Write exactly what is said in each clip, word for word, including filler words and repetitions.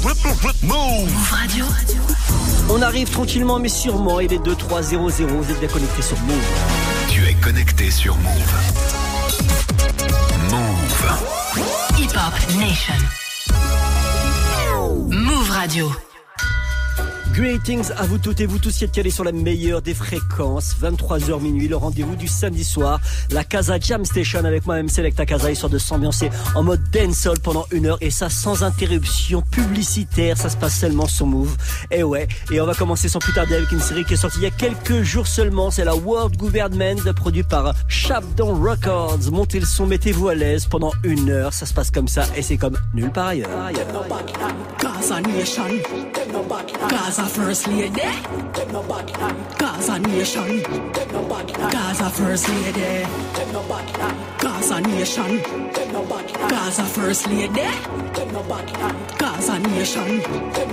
Move Radio. On arrive tranquillement mais sûrement, il est deux trois zéro zéro, vous êtes bien connectés sur Move. Tu es connecté sur Move. Move. Hip Hop Nation. Move Radio. Greetings à vous toutes et vous tous qui êtes calés sur la meilleure des fréquences. vingt-trois heures minuit, le rendez-vous du samedi soir. La Casa Jam Station avec moi-même Selecta Casa, histoire de s'ambiancer en mode dancehall pendant une heure. Et ça sans interruption publicitaire, ça se passe seulement sur Move. Et ouais, et on va commencer sans plus tarder avec une série qui est sortie il y a quelques jours seulement. C'est la World Government, produit par Shapdown Records. Montez le son, mettez-vous à l'aise pendant une heure. Ça se passe comme ça et c'est comme nulle part ailleurs. Gaza Nation, Gaza First Lady, Gaza Nation, Gaza First Lady, Gaza Nation, Gaza First Lady, Gaza Nation,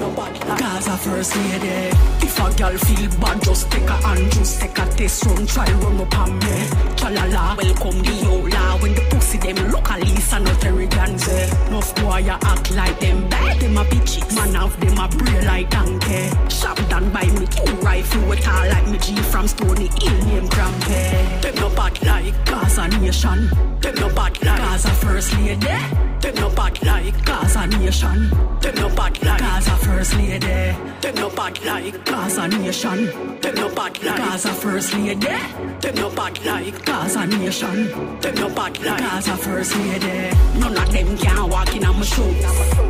Gaza First Lady. If a girl feel bad, just take a hand, just take a test run, try run up on me. Chalala, welcome the Yola. When the pussy them look at Lisa, not arrogance. Enough boy ya act like them bad, them a bitches. Man of them a brain like donkey. Shop done by me two rifle with all like me G from Stony Hill name Crampy. Them no bad like Gaza Nation. Them no bad like Gaza First Lady. Them no bad like Gaza Nation. Them no bad like Gaza First Lady. Them no bad like Gaza Nation. Them no bad like Gaza First Lady. Them no bad like Gaza Nation. Them no bad like Gaza First Lady. None of them can walk in on my shoes.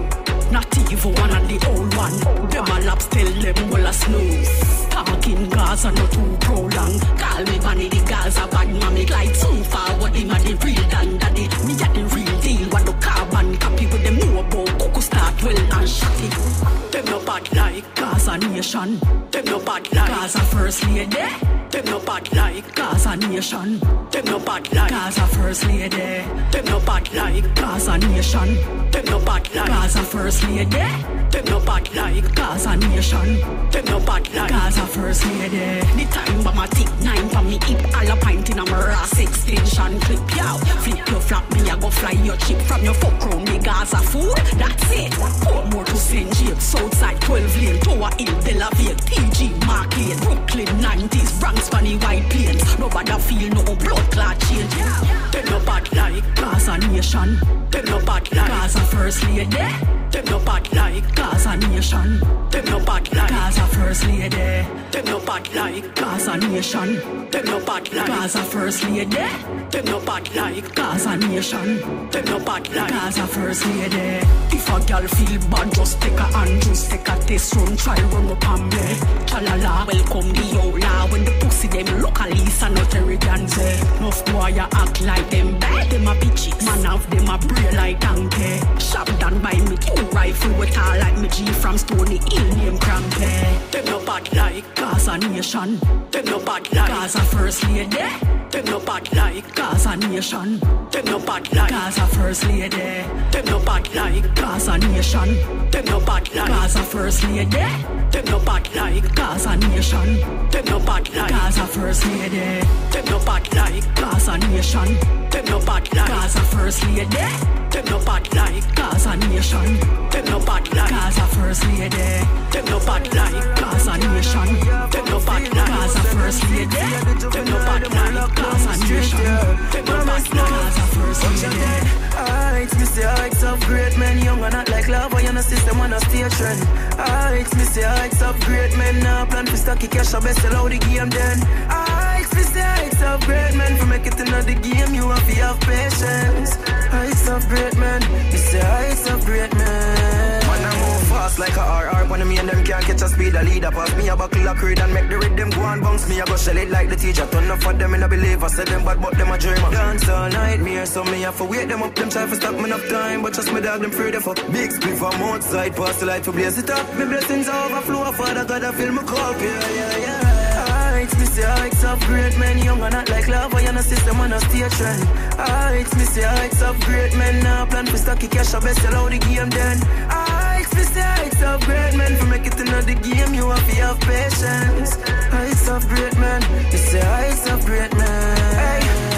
Not even one of the old one. Them a laps tell them well a snooze. Talking Gaza not too prolong. Call me vanity Gaza bad mommy like too far. What him a the real dan daddy. Me a the real deal. What the carbon copy with them know about. Coco start well and shotty. Them no bad like Gaza Nation. Them no bad like Gaza First Lady. Them no bad like Gaza Nation. Them no bad like Gaza First Lady. Them no bad like Gaza Nation. Them no bad like Gaza First Lady. Them no bad like Gaza Nation. Them no bad like Gaza First Lady. The time by my tick nine for me hip. All a pint in a Maras extension clip. Yow, flip your flap me, I go fly your chip from your fuck round the Gaza food. That's it. Four more to Saint James, Southside twelve lane, Tower Hill, Delaville, T G Market, Brooklyn nineties, Bronx, Funny White Plains. Nobody feel no blood clot change. Them no bad like Gaza Nation. Them no bad like Gaza First Lady. Them no bad like Gaza Nation. Them no bad like Gaza First Lady. Them no bad like Gaza Nation. Them no bad like Gaza First Lady. Them no bad like Gaza Nation. Them no bad like Gaza First Lady. If a girl feel bad, just take a hand, just take a test run, try run up on me. Chalala, welcome the Yola. When the pussy them look at Lisa, not arrogance. Enough boy ya act like them bad, them a bitches. Man of them a brain like donkey. Shop done by me two rifle with all like me G from Stony Hill name Crampy. Them no bad like Gaza Nation. Them no bad like Gaza First Lady. Them no bad like Gaza Nation. Them no bad like Gaza First Lady. Them no bad like Gaza Nation. Them no bad like Gaza First Lady. Them no bad like Gaza Nation. Them no bad like Gaza First Lady. Them no bad like Gaza Nation. Them no bad like Gaza First Lady. Them no bad like Gaza Nation. Them no bad like Gaza First Lady. Them no bad like Gaza Nation. Them no bad like Gaza First Lady. Them no bad like Gaza Nation. Them no bad like Gaza First Lady. Alright, me say heights of great men, young and not like lava, you know system on a station. Alright, me say heights of great men, now plan for stocky cash, I best allow the game then. Alright, me say heights of great men, for make it into the game, you have to have patience. Heights of great men, me say heights of great men. Man, I move fast like a R R, when me and them can't catch a speed, a leader pass me a buckle a creed and make the rhythm go and bounce me, I go shell it like the teacher. Turn up for them in a believe, I say them bad but them a dreamer. Dance all night, me or so me have to wake them up, them try to stop me enough time, but just me dog them free the fuck. Big split from outside, pass the light to blaze it up. Me blessings overflow, Father God I feel me cup, yeah, yeah, yeah. Heights, me say heights of great men, young and not like lava, you know system on a station. Heights, me say heights of great men, now plan for stocky cash, I best allow the game then. Heights, me say heights of great men, for make it into the game, you have to have patience. Heights of great men, me say heights of great men. Hey, now do the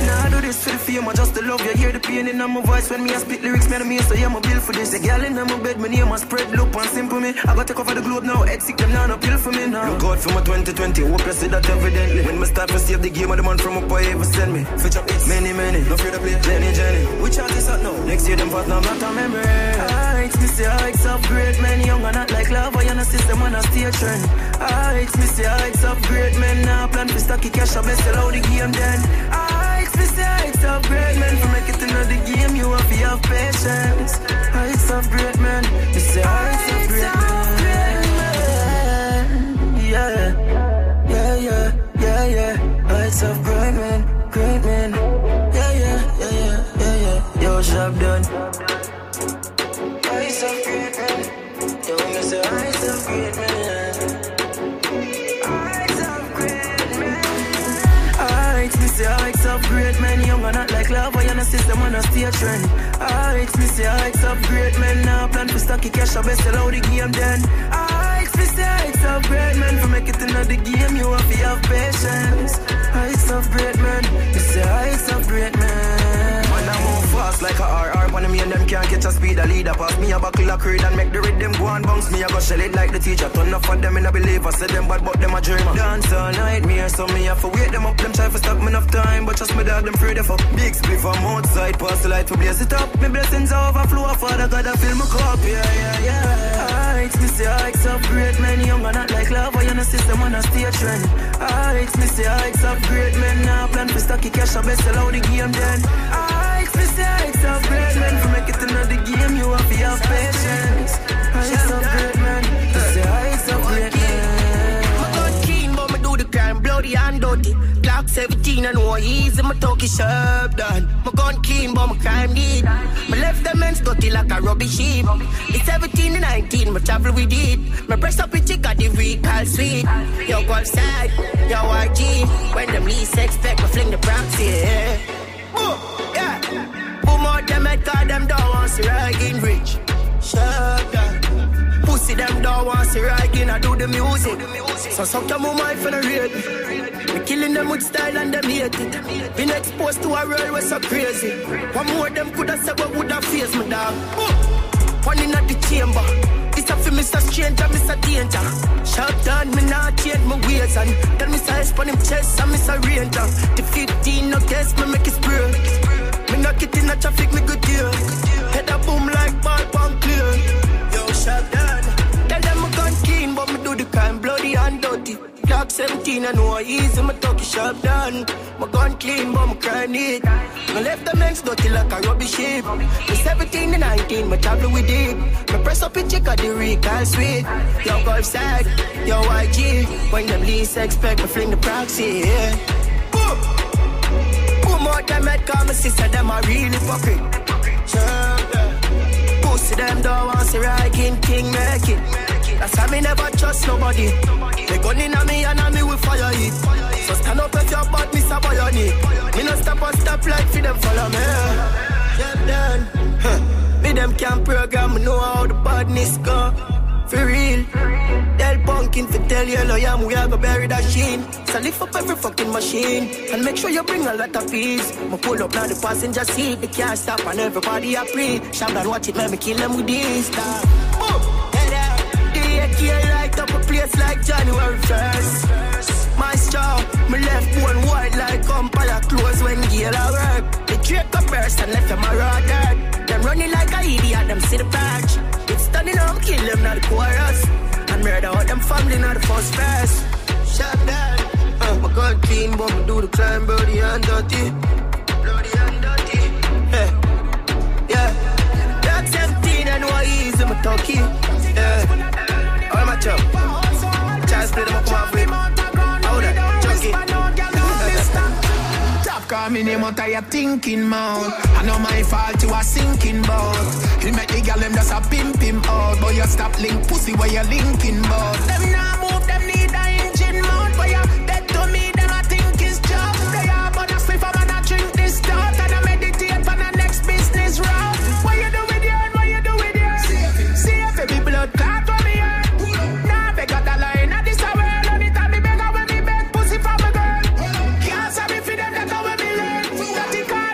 this for the fame, I just to love you. Hear the pain in my voice when me I spit lyrics, man, me so yeah, I'm a bill for this. The girl in my bed, my name I spread, look and simple me. I got to cover the globe now, head sick, them now, no pill for me now. Look out for my twenty twenty, hope you see that evidently. When me start to save the game, of the man from up I ever send me. Fetch up it's many, many, no fear to play, Jenny, Jenny. Which chart is out now? Next year, them fast now, not a memory. Ah, it's me say, ah, it's upgrade, man, young and not like lava, you know, system on a stage trend. Ah, it's me say, ah, it's upgrade, man, now plan for stocky cash, I best sell out the game then. Ah, it's me say, ah, it's upgrade, man, for make it into the game, you have to have patience. Ah, it's upgrade, man, me say, ah, it's upgrade, man. Yeah, yeah, yeah, yeah, yeah. Ah, it's upgrade, man, great, man. Yeah, yeah, yeah, yeah, yeah, yeah. Yo, job done. Ah, it's upgrade, man. Yo, me say, ah, it's upgrade, man. It's upgrade, man, young and not like lava, you know, system on a stage trend. Ah, it's me say, ah, it's upgrade, man, now plan for stocky cash, I best sell out the game then. Ah, it's me say, it's upgrade, man, for make it into the game, you have to have patience. Ah, it's upgrade, man, me say, ah, it's upgrade, man. Man, I move fast like a R R, when me and them can't catch a speed, a leader pass me a buckle a creed and make the rhythm go and bounce me, I go shell it like the teacher, turn up for them in a believer, say them bad but them a dreamer. Dance all night, me or so me have to wait them up, them try to stop me enough time, but just me dog them afraid of fuck. Big spliff from outside, pass the light to blaze it up. Me blessings overflow, Father God I fill my cup, yeah, yeah, yeah. Ah, it's me say, ah, it's upgrade, man, young and not like lava, you know, system on a stage trend. Ah, it's me say, ah, it's upgrade, man, now plan for stocky cash, I best sell out the game then. Ah, it's me say, ah, it's upgrade, man, for make it into the game, you have to have patience. Ah, it's upgrade, man, me say, ah, it's upgrade, man. My gun clean, but me do the crime, bloody and dirty. Glock seventeen and no easy, my talkie sharp done. My gun clean, but my crime need. My left them men's dirty like a rubbish heap. It's seventeen and nineteen, my travel with it. My press up with it, got the recall sweet. Yo, go outside, yo, R G. When them least expect, I fling the proxy, yeah. Boom, yeah. Boom out them head, cause them don't want to ride in rich. Sharp done. Pussy them don't want to ride in, I do the music. So suck your mama if you don't rate me. We killing them with style and them hate it. Been exposed to a world where so crazy. One more them coulda said what woulda face me dog. One in at the chamber. It's a for Mister Stranger, Mister Danger. Sharp down, me not change my ways. And tell me size on him chest and Mister Ranger. The fifteen no guess me make it spray. Me knock it in the traffic, me good deal. Head a boom like ball pump clear. Yo, sharp down. Tell them I gun clean, but me do the crime bloody and dirty. Glock seventeen and no easy, my talkie sharp down. My gun clean, but my crime neat. My left the men's dirty like a rubbish heap. The seventeen and nineteen, my travel with it. My press up it, check out the recall sweet. Yo, go outside, yo, I G. When them least expect, me fling the proxy, yeah. Boom! Boom out them head, call my sister, them a real hypocrite. Sharp down. Pussy them don't want to ride king, king make it. That's why me never trust nobody. They gun in on me and on me will fire it. So stand up if your butt miss a bionic. Me no stop or stop like for them follow me. Yeah, done. Huh. Me them can program, me know how the badness go. For real. Tell pumpkin for tell yellow yam we are go bury that sheen. So lift up every fucking machine and make sure you bring a lot of peace. Me pull up now the passenger seat, they can't stop and everybody a pre. Shop and watch it, let me kill them with this stuff. Boom. The A K light up a place like January first. My straw, me left one white like umpire close when Gale a work. They drake a burst and left them a raw dirt. Them running like a idiot, them see the patch. It's stunning how I'm kill them, not the chorus. And murder all them family, not the first verse. Shut down. Uh, my gun clean, but me do the crime, bloody and dirty. Bloody and dirty. Hey. Yeah. Dark seventeen and no easy, my talkie. Yeah. All my chop. Chance play them up, come off with. Hold that, junkie. Call me name out of your thinking mouth. I know my fault you are sinking bout. You make the girl them just a pimp him out. But you stop link pussy where you linking bout. Them now move, them need a engine mount. But you dead to me, them I think is job. They are but I sleep up and I drink this stuff. And I meditate for the next business route. What you do with you? What you do with you? See if every blood clot for me. Now they got the line at this hour. Only time me beg when me beg pussy from a girl. Can't stop me for them that go with me. That you can't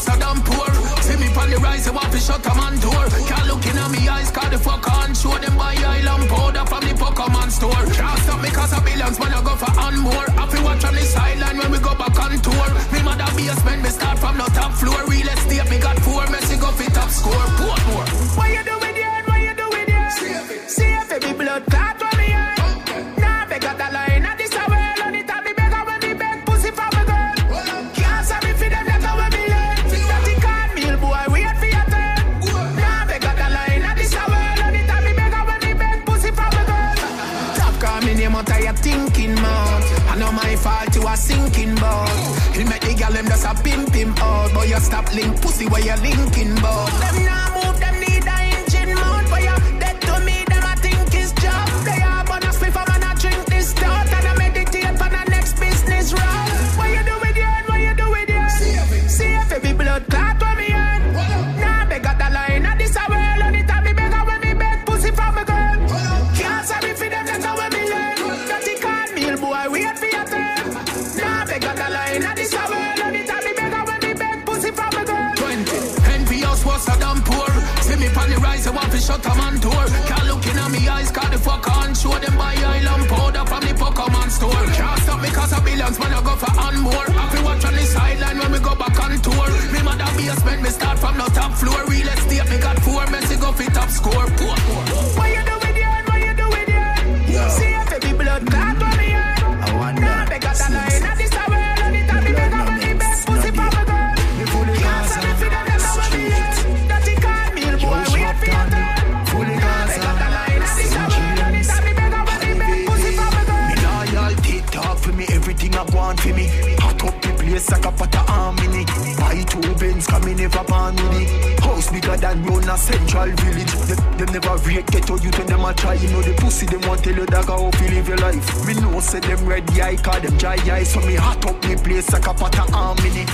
was a damn poor. See me on the rise, you want to shut a man door. Can't look in me eyes, cause the fuck on. Show them my island powder from the Pokemon store. Can't stop me cause of billions, man, I go for and more. I feel watch on the sideline when we go back on tour. Me mother basement, me start from the top floor. Real estate, me got four, Messi go fit top score. Port more. What you do with it? What you do with it? See if every blood clot for me. Nah, they got that line at this away. On it, and me beg when me beg pussy from a girl. Can't say me for them, that's how we learn. That he can't meal, boy, wait for your turn. Nah, they got that line at this away. On it, and me beg when me beg pussy from a girl. Top call me name out of your thinking mouth. I know my fault, you are sinking boat. He make the girl them just a pimp him out. But you stop link pussy where you linking bout. Them now move, them need a engine mount. But you dead to me, them I think is job. They are born a spliff, I'm gonna drink this stout. And I meditate for the next business round. What you do with it? What you do with it? See if every blood clot for me on. Now they got the line at this away. On it, and me beg when me beg pussy from a girl. Can't say me for them, that's how we learn. That he can't meal, boy, wait for your turn. Now they got the line at this away. On it, and me beg when me beg pussy from a girl. twenty Envious was a damn poor. See me on the rise, I want to shut a man door. Can't look in me eyes, cause the fuck on. Show them my island powder from the Pokemon store. Can't stop me cause of billions, man, I go for and more. I feel watch on the sideline when we go back on tour. Me mother basement, me start from the top floor. Real estate, me got four, Messi go fit top score. Poor, poor. What you do with it? What you do with it? Yo. See if every blood clot for me on. I wonder. Now they got the line at this away. On it, and me beg when me beg pussy from a girl. Me fully Can't say me for them, that's how we learn. That he can't meal, boy, wait for your turn. Fully They got the line at this away. On it, and me beg when me beg pussy from a girl. Me loyalty talk for me, everything I want for me. Hot up the place like a pot of harmony. Buy two Benz, cause me never born with it. House bigger than round a central village. Them, them never rate ghetto youth when them a try. You know the pussy, them want tell you that how you live your life. Me know say them ready, I call them dry eyes. So me hot up the place like a pot of harmony.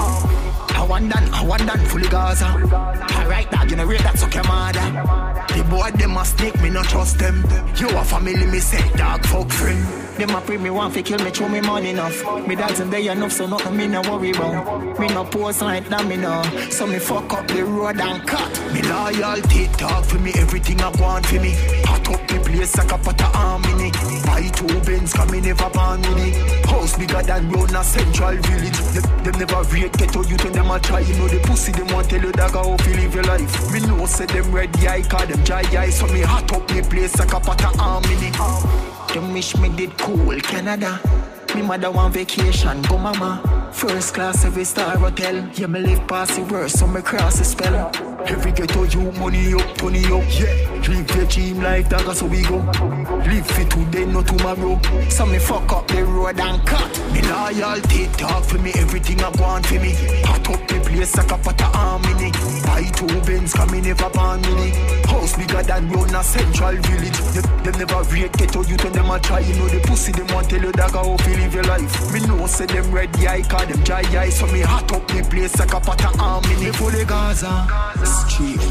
I want done, I want done fully Gaza. Alright dog, you know rate that's okay mother. The boy them a snake, me not trust them. You a family, me say dog fuck friend. Them a pray me want fi kill me, show me money enough. Me dogs and they enough, so nothing me no worry about. Me no post like that, me no. So me fuck up the road and cut. Me loyalty talk for me, everything I want for me. Hot up the place like a pot of harmony. Buy two Benz, cause me never born with it. House bigger than round a central village. Them, them never rate ghetto youth when them a try. You know the pussy, them want tell you that how you live your life. Me know say them ready, I call them dry eyes. So me hot up the place like a pot of harmony. Them wish me did cool Canada. Me mother want vacation, go mama. First class every star hotel. Yeah, me live past the worst, so me cross the spell. Every ghetto you money up, Tony up. Yeah, live your dream life, dagger so we go. Live fit today, not tomorrow. So me fuck up the road and cut. Me loyalty talk for me, everything I want for me. Hot up the place like a pot of harmony. Buy two Benz, cause me never born with it. House bigger than round a central village. Them, them never rate ghetto youth when them a try. You know the pussy, them want tell you that how you live your life. Me know say them ready, I call them dry eyes. So me hot up the place like a pot of harmony. Fully Gaza, street.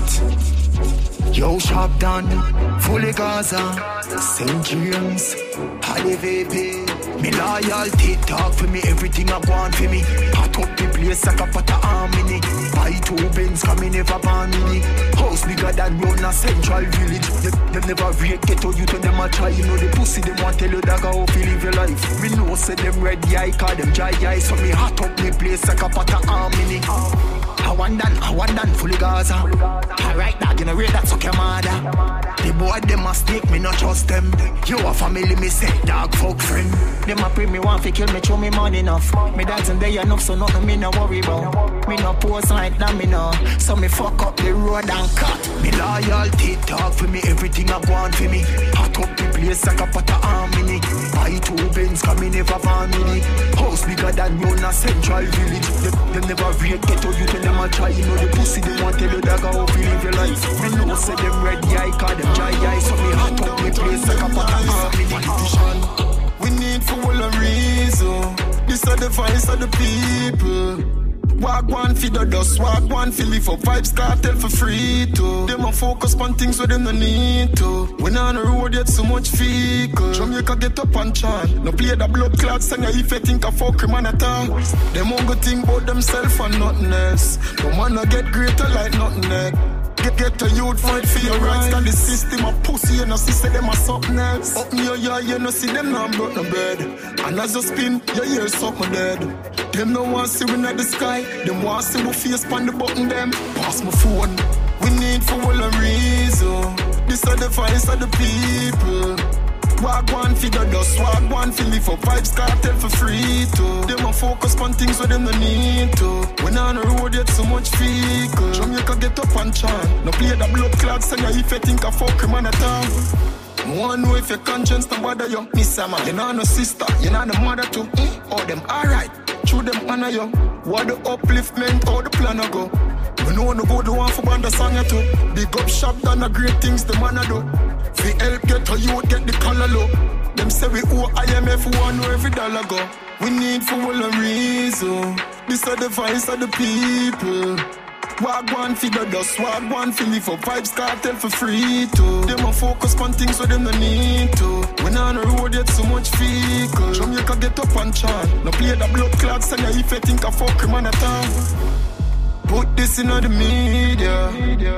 Yo, shop done, fully Gaza, Saint James, Hadi V P. Me loyalty talk for me, everything I want for me. Hot up the place like a pot of harmony. Buy two Benz, cause me never born with it. House bigger than round a central village. Them, them never rate ghetto youth when them a try. You know the pussy, them want tell you that how you live your life. Me know say them ready, I call them dry eyes. So me hot up the place like a pot of harmony. I want done, I want done fully Gaza. Alright dog, you know rate that's okay mother. The boy them a snake, me not trust them. You a family, me say dog fuck friend. Them a pray me want fi kill me, show me money enough. Me dogs and they enough, so nothing me no worry about. Me no post like that, me no. So me fuck up the road and cut. Me loyalty talk for me, everything I want for me. Hot up the place like a pot of harmony. Buy two Benz, cause me never born with it. House bigger than round a central village. Them, them never rate ghetto youth when them a try. You know the pussy, they want tell you that how you live your life. Me know say them ready, I call them dry eyes. So me hot up the place like a pot of harmony. Politician, we need for all a reason. This are the voice of the people. Walk one for the dust, walk one for live for vibes cartel for free too. Them a focus on things where them no need to. When on the road yet so much vehicle. Jamaica get up and chant. No play the blood clot song if you think I fuck him at all. Them won't go think about themselves and nothing else. No man no get greater like nothing else. Get, get a youth fight for your rights. Cause the system a pussy, you know, see say them a something else. Up in your yard, you know, see them now broke no bread. And as you spin, you hear something dead. Them no want see we in the sky. Them want see we face pan the button them. Pass my phone. We need for all a reason. This are the voice of the people. Walk one for the dust, walk one for live for vibes cartel for free too. Them a focus on things where them no need to. When on the road yet so much vehicle. Jamaica get up and chant. No play the blood clot song if you think I fuck him man at all. One know if your conscience no bother you. Miss a man, you know no sister, you know no mother too. Mm? Oh them alright, through them honor you. What the upliftment, how the plan a go. We know no go the one for band the song you too. Big up shop done the great things the man a do. We help get a youth get the color low. Them say we owe I M F one know every dollar go. We need for all a reason. This are the voice of the people. Walk one for the dust, walk one for live for vibes cartel for free too. Them a focus on things where them no need to. When on the road yet so much vehicle. Jamaica get up and chant. No play the blood clot song if you think I fuck him man at all. Put this in the media.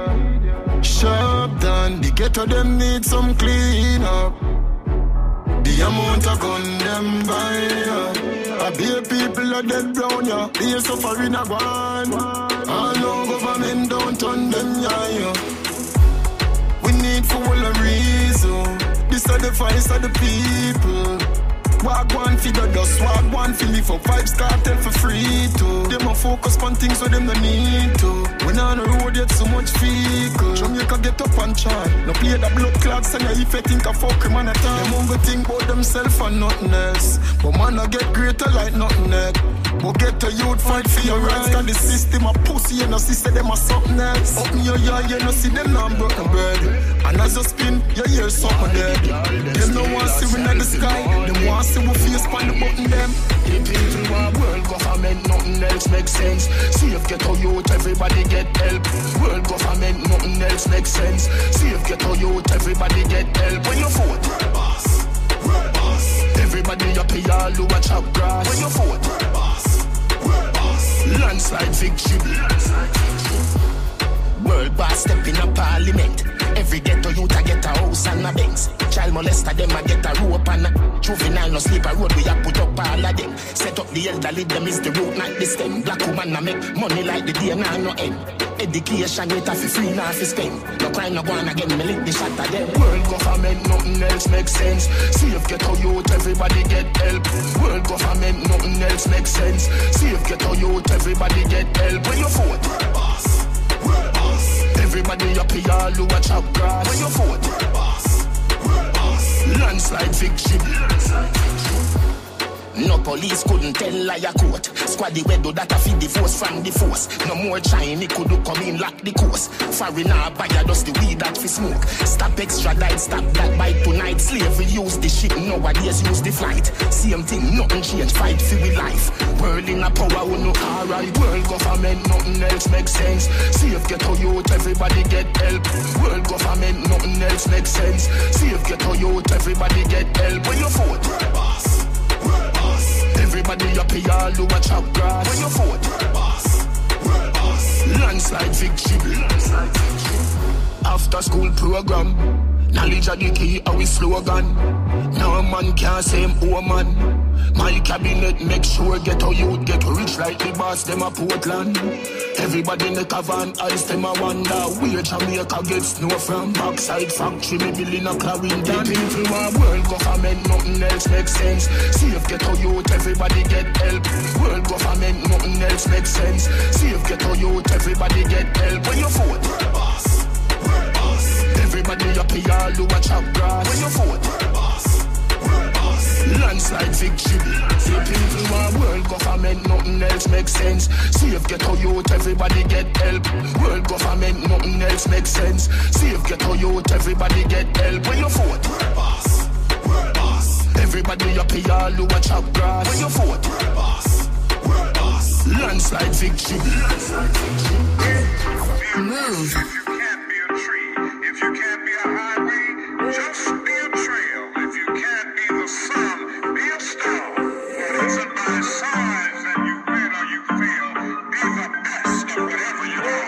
Sharp done, the ghetto them need some clean up. The amount of gun them buy, yeah. I be people are dead brown, yeah. They suffering a one. All no government don't turn them, yeah, yeah. We need for all a reason. This are the voice of the people. Walk one for the dust, walk one for live for vibes cartel for free too. Them a focus on things where them no need to. When on the road yet so much vehicle. Jamaica get up and chant. No play the blood clot song if you think I fuck him man at all. Them won't go think about themselves and nothing else. But man I get greater like nothing else. But get a youth fight for your rights. Cause the system a pussy, you know, see say them a something else. Up in your yard, you know, see them now broke no bread. And as you spin, you hear something dead. Them no want see we in the sky. Them want see we face pan the button them. The people want world government, nothing else makes sense. See if get a youth, everybody get help. World government, nothing else makes sense. See if get a youth, everybody get help. When you vote, world boss, world boss. Everybody up here, all who watch up grass. When you vote, world boss, world boss. Landslide victory. World boss step in a parliament. Every ghetto youth a get a house and a Benz. Child molester them a get a rope and a juvenile no sleep a road we a put up all of them. Set up the elderly them is the root not the stem. Black woman a make money like the day now no end. Education it a fi free now fi spend. No crime no go on again me lick the shot of them. World government nothing else makes sense. See if ghetto youth everybody get help. World government nothing else makes sense. See if ghetto youth everybody get help. When you vote, world boss, world boss. Everybody up here, all who watch up grass. When you vote, world boss, world boss. Landslide victory. No police couldn't tell liar court. Squaddy we do that a feed the force from the force. No more Chinese could do come in lock the course. Foreigner buy a dust the weed that fi smoke. Stop extradite, stop that bite tonight. Slavery use the ship, nowadays use the flight. Same thing, nothing change, fight for we life. World in a power, we no alright. World government, nothing else makes sense. See if get a youth, everybody get help. World government, nothing else makes sense. See if get a youth, everybody get help. When you vote, world boss, world boss. Everybody up here, all who watch up grass. When you vote, world boss, world boss. Landslide victory. After school program, knowledge of the key, our slogan. No man can say him woman. My cabinet make sure get a youth get rich like the boss them a Portland. Everybody neck a van ice them a wonder where Jamaica get snow from. Backside factory me building a Clarendon. The people want world government, nothing else makes sense. See if get a youth, everybody get help. World government, nothing else makes sense. See if get a youth, everybody get help. When you vote, world boss, world boss. Everybody up here, all who watch up grass. When you vote, world boss, world boss. Landslide victory. See people want world government, nothing else makes sense. See if get a youth, everybody get help. World government, nothing else makes sense. See if get a youth, everybody get help. When you vote, world boss, world boss. Everybody up here, all who watch up grass. When you vote, world boss, world boss. landslide victory. Move. If you can't be a tree, if you can't be a highway, just be a trail. If you can't be the sun, be a star. It isn't by size that you win or you fail. Be the best of whatever you are.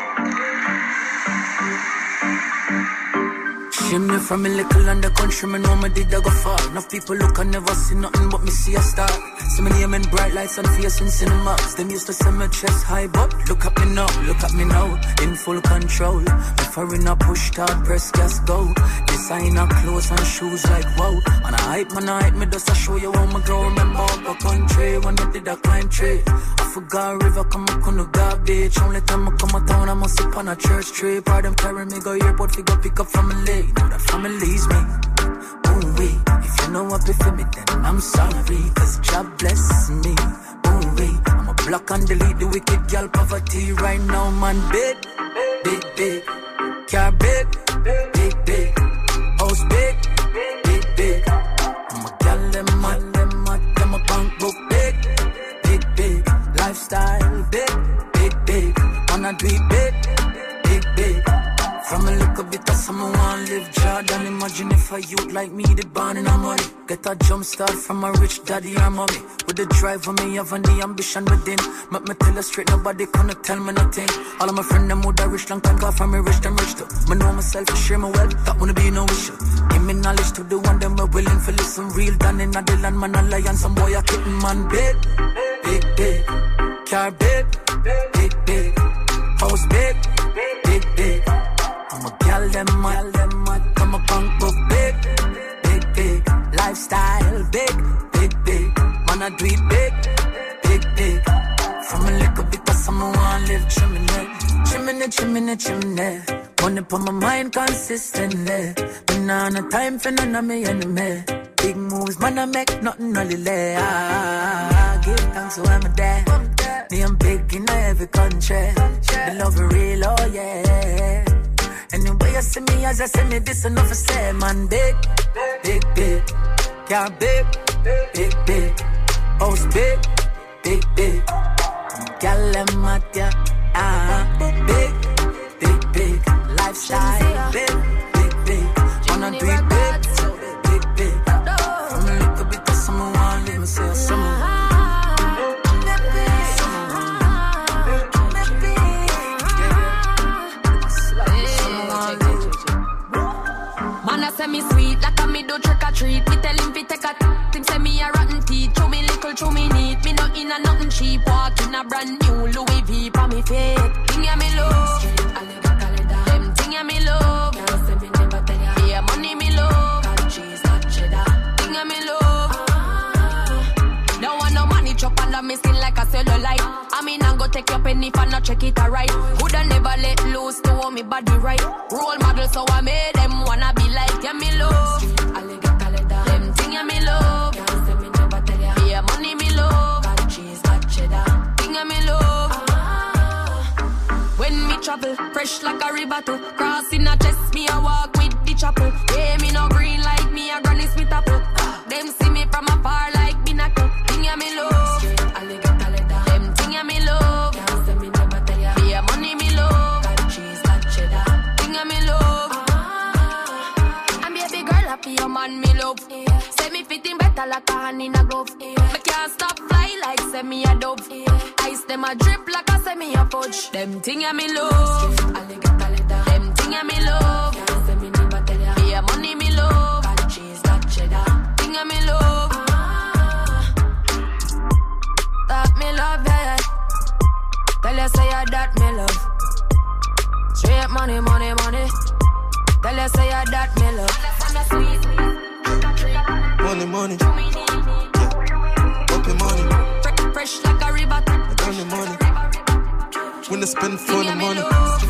Shame me from a little and the country, me know me did I go far. Enough people look and never see nothing but me see a star. See me name in bright lights and face in cinemas. Them used to say my chest high, but look at me now, look at me now, in full control. Before in a push start, press gas go. Designer clothes and shoes like wow. And I hype man, I hype me just to show you how me grow. Remember up country when I did a climb tree. I forgot river come up on the garbage. Only time I come a town, I must sit on a church tree. Part them carry me go airport, fi go pick up family. Now that family's me. Ooh wee, if you know what be for me, then I'm sorry. Cause job bless me. Ooh wee, I'm a block and delete the wicked girl poverty right now, man. Big, big, big. Car big, big, big. House big, big, big. I'm a girl, them mad, them mad, them a bank book big, big, big. Lifestyle big, big, big. Wanna do it big, big, big. From a little bit of someone want live Jordan. Imagine if a youth like me did born in a money. Get a jump start from a rich daddy or mommy. With the drive on me, have the ambition within. Make me tell her straight, nobody gonna tell me nothing. All of my friends, them would have rich long time, call from me rich, them rich too. Me know myself, I share my wealth, that wanna be no issue. Give me knowledge to the one, them are willing for listen. Real done in the land, man, a lion, some boy a kitten, man. Big, big, big. Car big, big, big. House big, big, big. I'm a gal, them mad, them mad. I'm a punk book big, big, big. Lifestyle big, big, big. Man, I do it big, big, big. From a little bit of someone want live chimney, chimney, chimney, chimney. Money put my mind consistently. But now no time for none of me enemy. Big moves, man, I make nothing only lay. Ah, give thanks to I'm a dad. Me, I'm big in every country. The love is real, oh yeah. Anyway, you see me as I say me, this enough to say, man. Big, big, big. Car big, big, big. House big, big, big. Gal, I'm at ya. Ah, big, big, big. Lifestyle, big, big, big. Wanna do it big, big, big. From a little bit of someone want live, me say someone. Man, I say me sweet, like a me do trick or treat. Me tell him fi take a t- him say me a rotten teeth. Chew me little, chew me neat. Me no in a nothing cheap. Walk in a brand new Louis V for me feet. Thing ya me love, them thing ya me love. Yeah, money me love, cheese not cheddar. Thing ya me love. Don't want no money chop under me skin like a cellulite. I mean I go take your penny if I not check it alright. Woulda never let loose to hold me body right. Role model so I made them wanna be like yeah me love. Them thing yeah me love. Yeah money me love. Cheese got cheddar. Thing yeah me love. When me travel, fresh like a river too. Crossing a chest, me a walk with the chapel. Yeah me no green like me a Granny Smith apple. Them see me from afar like binacle. Thing yeah me love. Them thing yeah me love. Yeah money me love. Cheese got cheddar. Thing yeah me love. I'm baby girl happy your man me love. Say me fitting better like a hand in a glove. Me can't stop fly like say me a dove. Ice them a drip like a say me a fudge. Them thing yeah me love. Them thing yeah me love. Yeah money me love. Cheese got cheddar. Thing yeah me love. That me love yeah. Tell you say you that me love. Straight money, money, money. Tell you say you that me love. Money, money. Yeah. Open money. Fresh like a river. I got the money. When I spend for the money.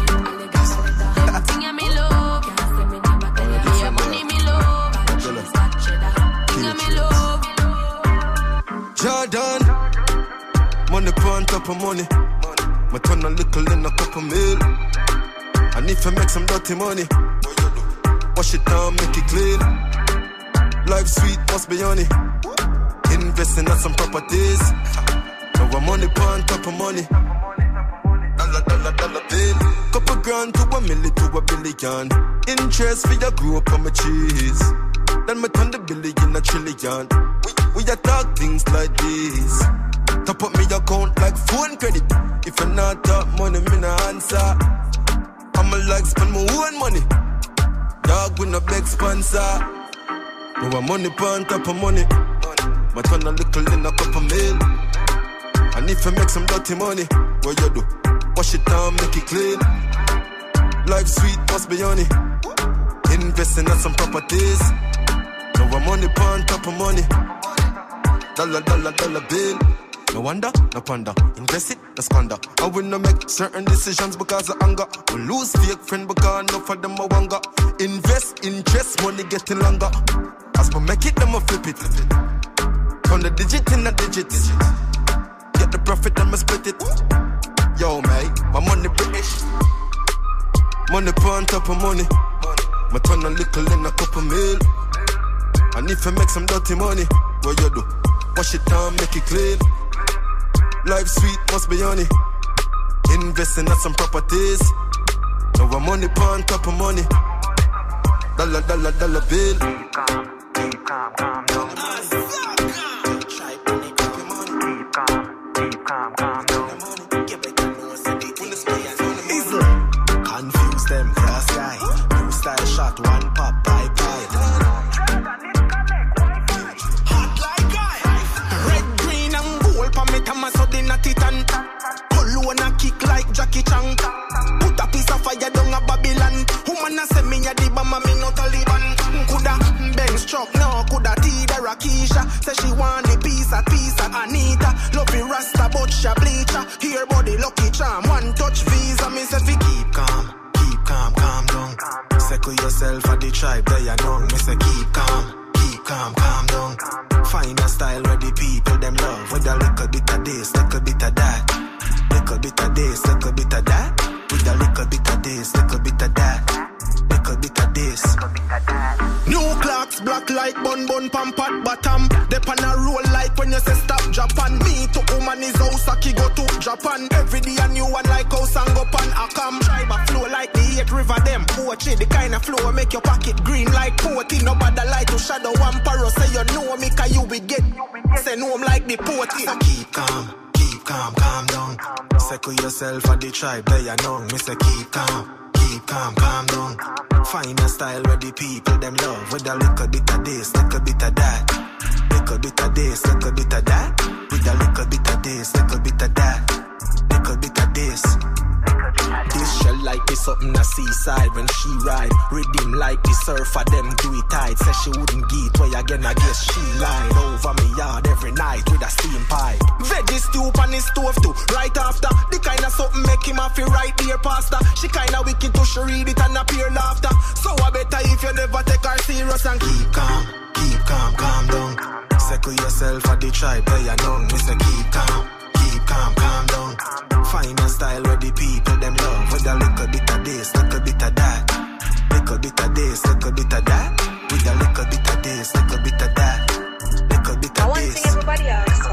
Thing me love. Yeah, money me love. Thing me love. Jordan. Money on top of money. My turn a little in a couple mil. I need to make some dirty money. Wash it down, make it clean. Life sweet, must be honey. Investing at some properties. Now Our money on top of money. Dollar, dollar, dollar bill. Couple grand to a milli to a billion. Interest for your grow up on my cheese. Then me turn the billion a trillion. We, we a talk things like this. Top up me account like phone credit. If I not talk money, me no answer. I'ma like spend my own money. Dog with no big sponsor. Our money on top of money. My turn a little in a couple mil. And if you make some dirty money, what you do? Wash it down, make it clean. Life sweet, must be honey. Investing in some properties. Now our money on top of money. Dollar, dollar, dollar bill. No wonder, no ponder. Invest it, no squander. I will not make certain decisions because of anger. We lose fake friend because enough of them I wanga. Invest, interest, money getting longer. As we make it, them I flip it. Turn the digit in a digit. Get the profit, I'ma split it. Yo, mate, my money British. Money on top of money. My turn a little in a couple mil. And if you make some dirty money, what you do? Wash it down, make it clean. Life sweet, must be honey. Investing in some properties. Now our money on top of money. Dollar, dollar, dollar bill. Keep calm, keep calm, calm down. Keep calm, keep calm, calm down. Confuse them, cross guy. New style shot, one pop, bye bye. Hot like guy. Red, green, and gold, pa me tama so din a titan. Cologne a kick like Jackie Chan. Put a piece of fire down a Babylon. Woman a say me a the bomb, me no Taliban. Coulda Benz truck, no coulda Tida Rakisha. Say she want the piece of piece of Anita. Love it Rasta, but she a bleacher. Here body lucky charm, one touch visa. Me say fi keep calm, keep calm, calm down. Secure yourself at the tribe, there you know. Me say keep calm, keep calm, calm down. Find a style where the people them love. With a little bit of this, little bit of that. Little bit of this, little bit of that. With a little bit of this, little bit of that. Little bit of this. New clocks, black like bun bun pampat bottom. Dep on a roll like when you say stop Japan. Me to woman is Osaki go to Japan. Every day a new one like how sang up and a come. Tribe a flow like the eight river them. Poetry the kind of flow make your pocket green like poetry. No bother like to shadow one paro. Say you know me cause you will get. Say no I'm like the poetry. So keep calm, keep calm, calm down. Secure yourself at the tribe there you know. Me say keep calm. Keep calm, calm down. Find a style where the people them love. With a little bit of this, little bit of that. Little bit of this, little bit of that. With a little bit of this, little bit of that. Little bit of this. This shell like it's something a seaside when she ride. Rhythm like the surfer, them do it tight. Says she wouldn't get way again, I guess she lied. Over me yard every night with a steam pipe. Veggie stew on his stove too. Right after, the kind of something make him happy right there pasta. She kinda wicked to she read it and appear laughter. So I better if you never take her serious and keep calm, keep calm, calm down. Secure yourself at the tribe, there you know. Me say keep calm, keep calm, calm down. Find a style where the people them love. With a little bit of this, little bit of that. Little bit of this, little bit of that. With a little bit of this, little bit of that. Little bit of this. Everybody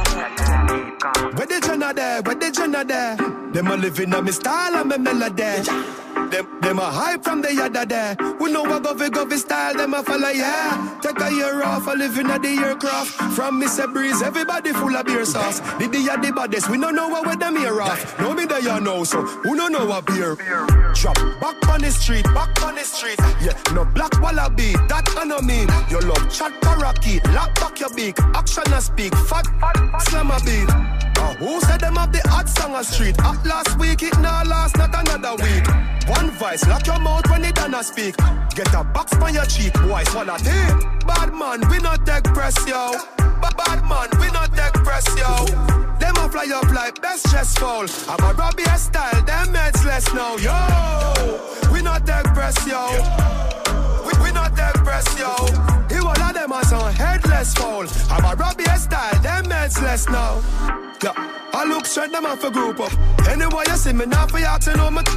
else. Where the Jenna there? Where the Jenna there? Them a living on me style and me melody. Them, them a hype from the yada there. We know what govy govy style, them a follow, yeah. Take a year off, a living at the aircraft. From Mister Breeze, everybody full of beer sauce. The the ya the baddest, we don't know what with them here off. No me there you know, so who don't know what beer. Drop back on the street, back on the street. Yeah, no black wallaby, that I know mean. Your love chat parakeet, lock back your beak. Action and speak, fat, fat slam a beat. Uh, who said them have the hot song a street? Up last week, it now last, not another week. One voice, lock your mouth when it done speak. Get a box on your cheek, boy, swallow tape. Bad man, we not take press, yo. But bad man, we not take press, yo. Them a fly up like best stressful. I'm a Robbie style, them heads less now, yo. We not take press, yo. We, we not take press, yo. He one of them as on headless foul. I'm a Robbie style, them heads less now. Yeah, I look straight, them off a group up. Anyway, you see me now for you to know me.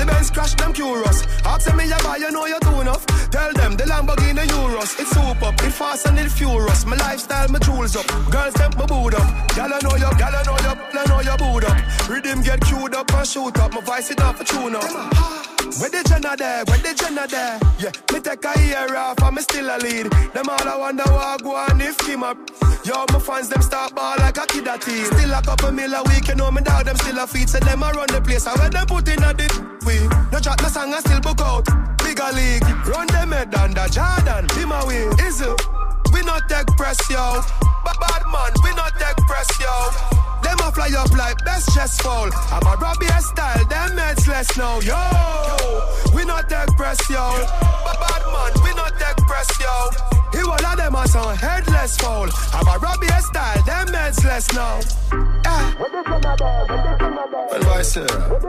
The Benz crash them curious. Ask me you buy, you know you do enough. Tell them the Lamborghini Euros. It's super up, it fast and it furious. My lifestyle, my jewels up. Girls them my boot up. Y'all know you, y'all know you, y'all know you boot up. Rhythm get queued up and shoot up. My voice it off a tune up. Where the Jenna there, where the Jenna there? Yeah, me take a year off and me still a lead. Them all I wonder what go on if him up. Yo, my fans them start ball like a kid a teen. Still a couple mil a week, you know me dog them still a feed. So them a run the place, I when them put in a dip. We no drop no song and still book out. Bigger league, run them head under Jordan. Be my way, is it? We not take press, yo. But bad man, we not take press, yo. Them a fly up like best chest fall. I'm a Robbie style, them heads less now, yo. We not take press, yo. But bad man, we not take press, yo. He one of them a some headless fall. I'm a Robbie style, them heads less now. Ah. Well, why, sir?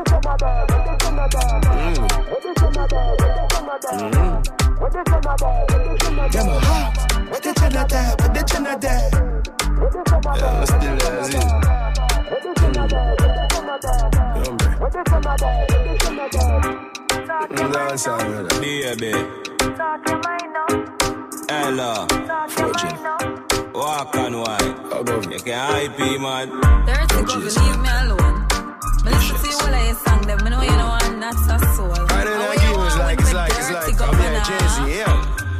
Mm. Mm. Them a hot. What the Jenna there? What the Jenna there? Yeah, I'm still there, is it? Mm. Dance on with it. Baby. Ella. Fortune. Walk on white. You can hype me, man. Dirty go, leave me alone. Me listen to you while I sing them. Me know you know I'm not so soul. I don't know, he was like, it's like, it's like, I'm here, Jay-Z, yeah.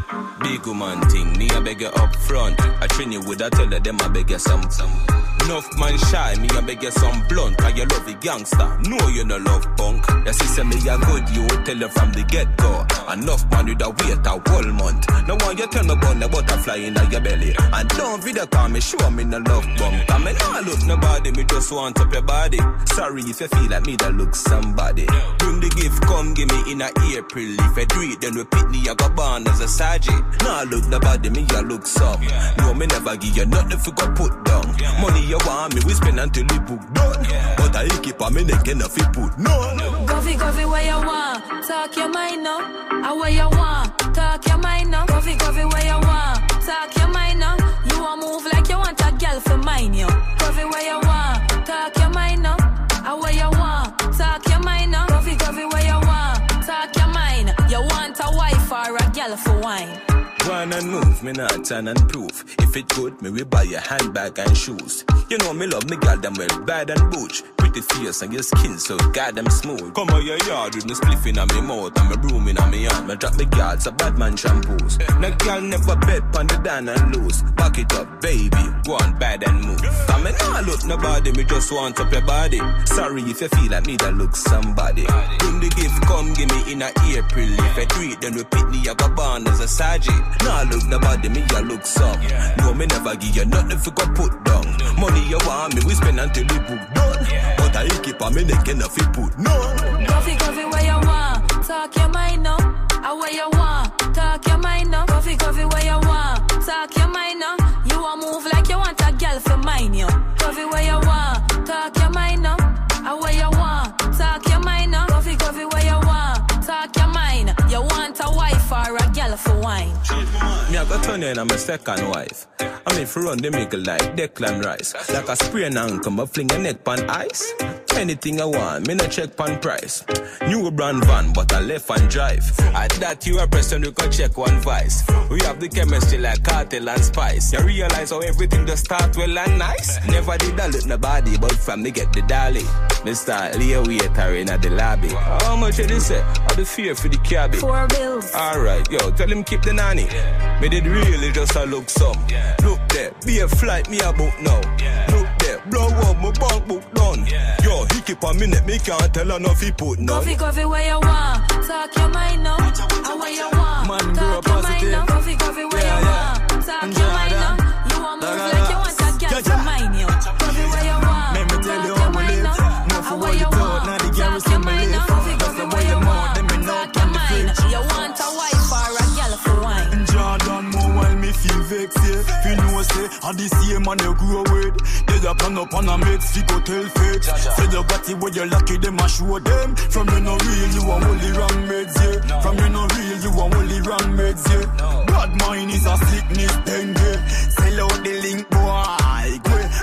Big woman thing, me a beg you up front. I train you with a tell her them I beg you some some. Enough man shy, me a beg you some blunt. Cause you love the gangster, no you no love punk. Your sister me a good, you tell her from the get-go. Enough man with a wait a whole month. No one you tell me about the butterfly in your belly. And don't video call me, show me no love bump. Cause me nah look nobody, me just want up your body. Sorry if you feel like me that look somebody. Bring the gift, come give me in a April. If I do it, then we pick me, I go born as a sergeant. Nah look nobody, me I look some. No, me never give you nothing if you go put down. Money you want me, we spend until the book done. But I keep on me neck enough you put none. Coffee, coffee, where you want? Talk your mind now. I where you want? Talk your mind now. Coffee, coffee, where you want? Talk your mind now. You want move like you want a girl for mine, yo. Coffee, where you want? Talk your mind now. I where you want? Talk your mind now. Coffee, coffee, where you want? Talk your mind. You want a wife or a girl for wine? Run and move, me not turn and proof. If it good, me we buy a handbag and shoes. You know me love me girl them well bad and butch. Pretty fierce and your skin so goddamn smooth. Come on your yard with me spliff in my mouth and me broom in my hand. Me drop me guards a bad man shampoos. No girl never bet pon the down and loose. Back it up, baby, go on bad and move. Cause me nah look nobody, me just want up your body. Sorry if you feel like me that look somebody. Bring the gift, come give me in a April. If I do it, then we pick me, I go born as a sergeant. Nah look nobody, me I look some. No, me never give you nothing if you go put down. Money you want me, we spend until the book done. But I keep on me neck enough you put none. Coffee, coffee, where you want? Talk your mind now. I where you want? Talk your mind now. Coffee, coffee, where you want? Talk your mind now. You want move like you want a girl for mine, yo. Coffee, where you want? Talk your mind now. I where you want? Talk your mind now. Coffee, coffee, where you want? Talk your mind. You want a wife or a girl for wine? Me I got turn in on my second wife. I mean for run the make like Declan Rice. Like a spray and ankle, I fling a neck pan ice. Anything I want, me no check pan price. New brand van, but I left and drive. At that you a person who can check one vice. We have the chemistry like cartel and spice. You realize how everything just start well and nice. Never did I look nobody, but from me get the dolly. Me start lay waiter in at the lobby. How much did they say? Or the fear for the cabby? Four bills. Alright, yo, tell him keep the nanny. Me did really just a look some. Look there, be a flight me a book now. Look there, blow up my bank book done. Yo, he keep a minute, me can't tell enough he put no. Coffee, coffee, where you want? Talk your mind now. I where you want? Man, talk your mind now. Coffee, coffee, where you want? Talk your mind now. You want move like you want a girl for mine, yo. Coffee, where you want? Let me tell you how we live. No for what you thought, now the girl is in my life. Coffee, coffee, where you want? Talk your mind. You want a wife or a girl for wine? Jordan more while me feel vexed, yeah. You know say, I the same man you grow with. They a plan up on a mix, you go tell fate. Say you got it where you lucky, them a show them. From you no real, you are only wrong meds, yeah. From you no real, you are only wrong meds, yeah. Bad mind is a sickness, dengue. Sell out the link, boy. Yeah.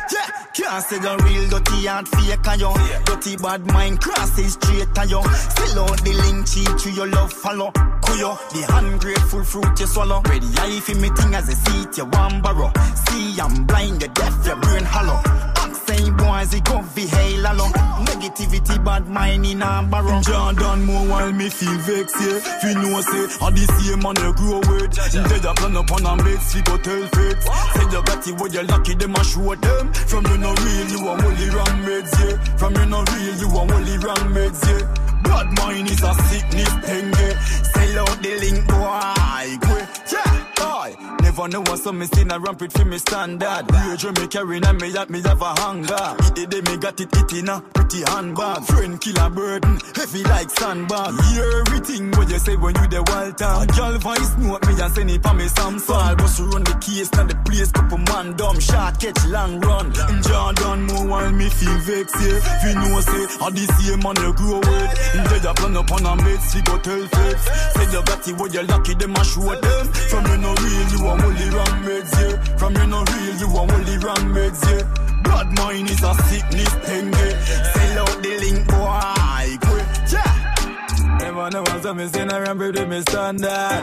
Can't say the real dirty and fake and you dirty bad mind crosses straight and you sell out the link cheap to your love follow. Kuyo, the ungrateful fruit you swallow. Ready eye for me thing as a seat you want borrow. See I'm blind, you deaf, your brain hollow. Same boys, it go be hail along. Negativity, bad mind in a barrel. Jordan more while me feel vexed, yeah. Fi know say, all the same man you grow with. Instead of plan up on a mix, we go tell fakes. Say you got it, what you lucky, them a show them. From you no real, you a only wrong meds, yeah. From you no real, you a only wrong meds, yeah. Bad mind is a sickness thing, yeah. Sell out the link, boy, quick, yeah. Never know what some me seen a rampant for me standard. Rage me carrying and me at me have a hunger. It day me got it it in a pretty handbag. Friend kill a burden, heavy like sandbag. Hear everything what you say when you the wild town. Girl voice note me and send it for me Samsung. Bust run the case and the place couple man dumb. Shot catch long run. In Jordan more while me feel vexed, yeah. Fi know say, all the same man you grow with. Instead of plan up on a meds, we go tell fakes. Say you got it what you lucky, them a show them. From you no real, you a only wrong meds, yeah. From you no real, you a only wrong meds, yeah. Bad mind is a sickness thing, yeah. Sell out the link, boy, quick, yeah. Never know what's up, me seen a ramp with me standard.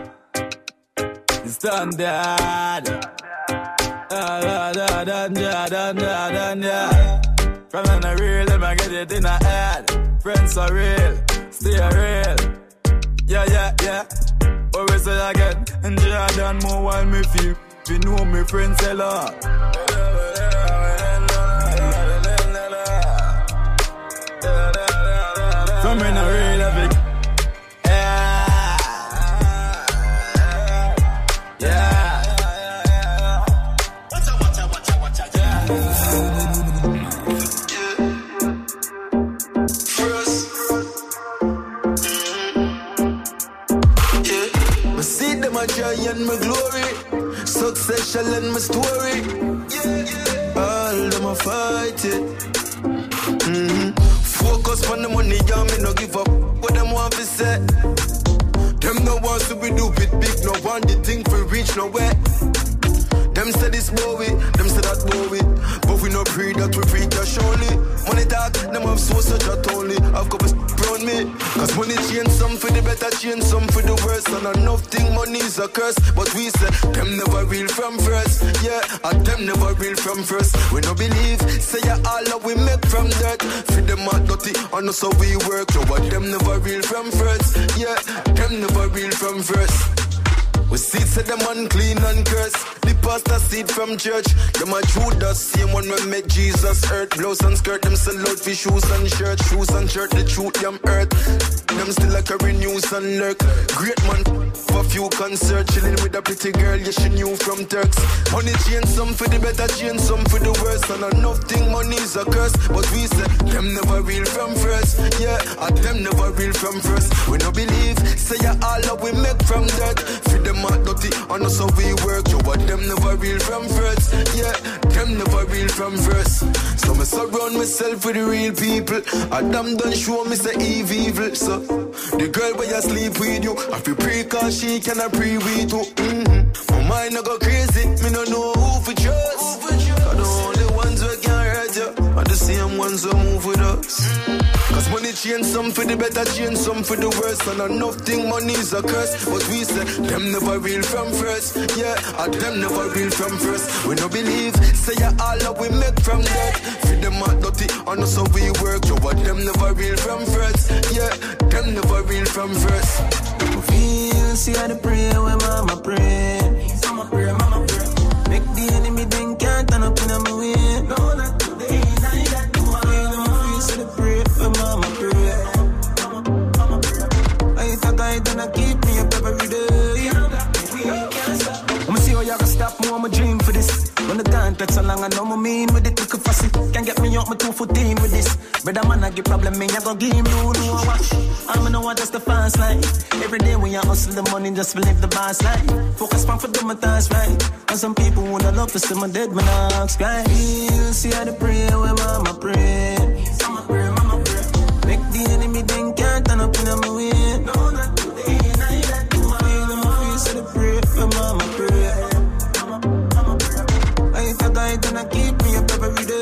Standard. Da da da da da da da da. From you no real, them I get it in a head. Friends are real, stay real. Yeah, yeah, yeah. What we say again? And Jordan more while me feel. We know me friends a lot. From in a real of it. Yeah. Yeah. Watcha, watcha, watcha, watcha, yeah. My joy and my glory, success shall end my story. Yeah, yeah. All them a fight it. Mm-hmm. Focus on the money, y'all me no give up. What them want to say? Them no want to be do it big, no want the thing for reach nowhere. Them say this Bowie, them say that Bowie. But we no pray that we preach that surely. Money talk, them have so such a only. I've got around me. Cause money change some for the better, change some for the worse. And enough thing money is a curse. But we say, them never real from first. Yeah, and them never real from first. We no believe, say ya all that we make from dirt. Feed them out dirty, and also we work. So but them never real from first. Yeah, them never real from first. We see say them unclean and cursed. The pastor seed from church. Them a Judas, same one we met Jesus earth. Blouse and skirt, them sell out for shoes and shirt. Shoes and shirt, the truth, them earth. Them still like carry news and lurk. Great man, for few concert. Chilling with a pretty girl, yeah, she knew from Turks. Money change some for the better, change some for the worse. And enough thing money is a curse. But we say, them never real from first. Yeah, and them never real from first. We no believe, say ya all that we make from dirt. Feed them out dirty, and also we work. Yo, but them never real from first. Yeah, them never real from first. So me surround myself with the real people. And them done show me say Eve evil. So the girl where you sleep with you, I feel pray cause she cannot pray with you. Mm-hmm. My mind no go crazy, me no know who for trust. Cause the only ones who can hurt you are the same ones who move with us. Cause money change some for the better, change some for the worse. And enough thing money is a curse. But we say, them never real from first. Yeah, and them never real from first. We no believe, say ya all that we make from that. Feed them out dirty, and also we work. Yo, but them never real from first. Yeah, them never real from first. Feel, see how the pray when mama pray. Mama pray, mama pray. Make the enemy think can't turn up in my way. No, not today, not that tomorrow. Feel, see the pray when mama pray. I thought I gonna keep me up every day. I'ma see how y'all can stop me, I'ma dream for this. When the time takes so long, I know my mean with it, look fussy. Can't get me out my two fourteen with this. Brother man, I get problem, me, I gon' give him no, no, watch. I'm know I just the fast line. Every day when you hustle the money, just believe the boss line. Focus on for do my task right. And some people wanna love to see my dead when I ask, right? Feel, see how they pray when mama pray. Mama pray, mama pray. Make the enemy think can't turn up in my way. No, not today, not that tomorrow. Feel, see the pray when mama pray. I thought I gonna keep me up every day.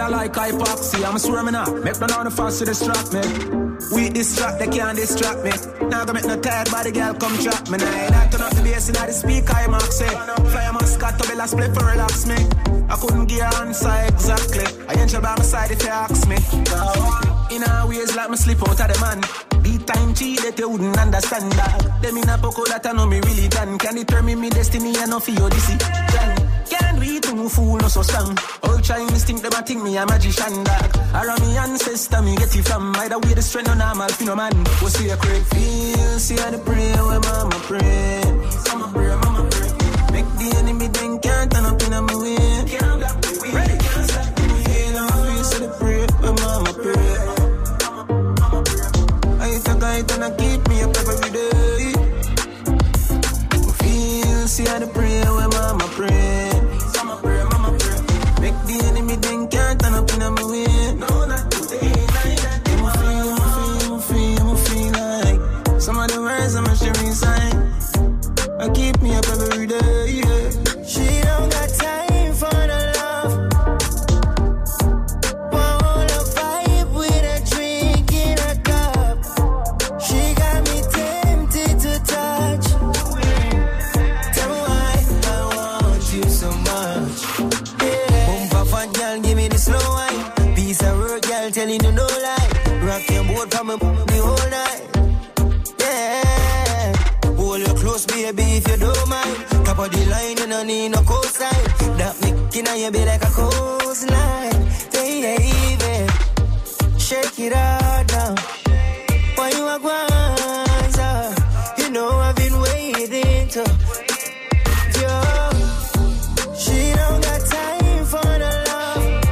I like hypoxia. I'm swearing now. Make no on the fast to distract me. We distract, they can't distract me. Now go make no tired body girl come trap me. Now I turn up the bass in the speaker, I mark say. Fly a mascot to be last split for relax me. I couldn't give her answer exactly. I ain't by my side if you ask me. In our ways like me slip out of the man. Beat time cheat that you wouldn't understand that. Them in a poco that I know me really done. Can determine me destiny and not for your decision. Can't read to no fool, no so strong. All Chinese think them a think me a magician dog. Around me ancestor, me get it from. Either way the strength no normal, fi no man. Go see a great feel, see how the pray where mama pray. Mama pray, mama pray. Make the enemy then can't turn up in a my way. Can't block the way, ready, can't stop the way. Now I feel see the pray where mama pray. I think I turn and keep me up every day. Feel, see how the pray where mama pray. The enemy then can't turn up in my way. No, not today, not that. I'ma feel, I'ma feel, I'ma feel, I'ma feel like some of the words I'm a sharing sign. I keep me up every day, yeah. She don't got time for the love. Wanna vibe with a drink in a cup. She got me tempted to touch. Tell me why I want you so much. Girl, give me the slow wine. Piece of work, girl, telling you no lie. Rock your boat from me the whole night. Yeah. Hold you close, baby, if you don't mind. Top of the line, you don't need no coastline. That making on your bed like a coastline. Baby, shake it out now. Why you a guanza? You know I've been waiting to. Yo, she don't got time for the love.